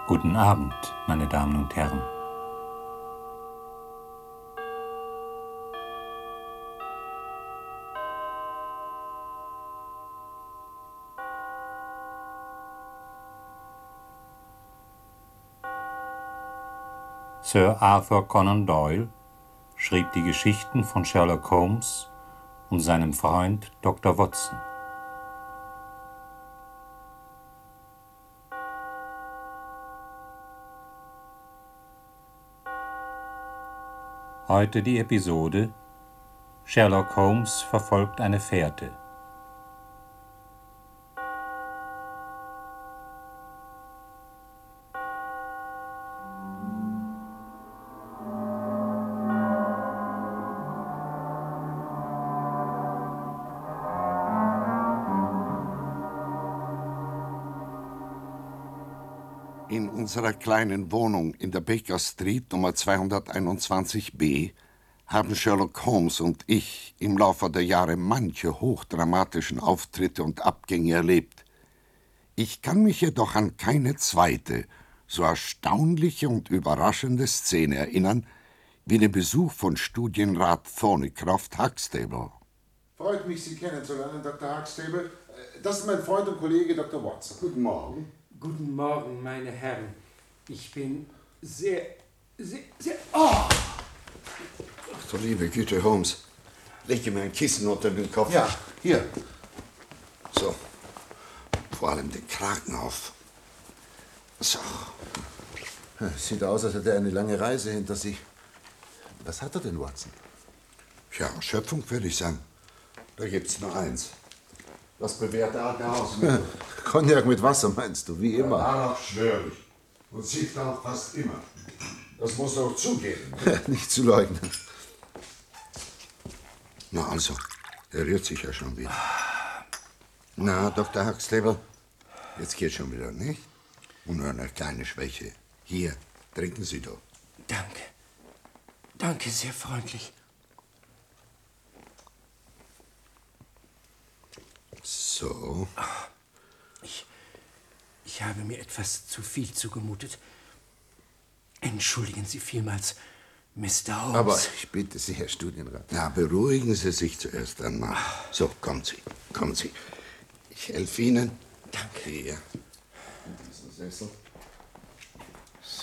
Guten Abend, meine Damen und Herren. Sir Arthur Conan Doyle schrieb die Geschichten von Sherlock Holmes und seinem Freund Dr. Watson. Heute die Episode Sherlock Holmes verfolgt eine Fährte. In unserer kleinen Wohnung in der Baker Street Nummer 221b haben Sherlock Holmes und ich im Laufe der Jahre manche hochdramatischen Auftritte und Abgänge erlebt. Ich kann mich jedoch an keine zweite, so erstaunliche und überraschende Szene erinnern, wie den Besuch von Studienrat Thornycroft Huxtable. Freut mich, Sie kennenzulernen, Dr. Huxtable. Das ist mein Freund und Kollege Dr. Watson. Guten Morgen. Guten Morgen, meine Herren. Ich bin sehr... Oh! Ach du liebe Güte, Holmes. Leg mir ein Kissen unter den Kopf. Ja, hier. So. Vor allem den Kragen auf. So. Sieht aus, als hätte er eine lange Reise hinter sich. Was hat er denn, Watson? Ja, Erschöpfung würde ich sagen. Da gibt's nur eins. Das bewährte alte Hausmittel. Cognac mit Wasser, meinst du, wie immer. Darauf schwöre ich. Und sieht auch fast immer. Das muss er auch zugeben. Nicht zu leugnen. Na also, er rührt sich ja schon wieder. Na, Dr. Huxtable, jetzt geht's schon wieder, nicht? Und nur eine kleine Schwäche. Hier, trinken Sie doch. Danke. Danke, sehr freundlich. So. Ich habe mir etwas zu viel zugemutet. Entschuldigen Sie vielmals, Mr. Holmes. Aber ich bitte Sie, Herr Studienrat. Na, beruhigen Sie sich zuerst einmal. So, kommen Sie, kommen Sie. Ich helfe Ihnen. Danke. Hier. Das ist ein Sessel.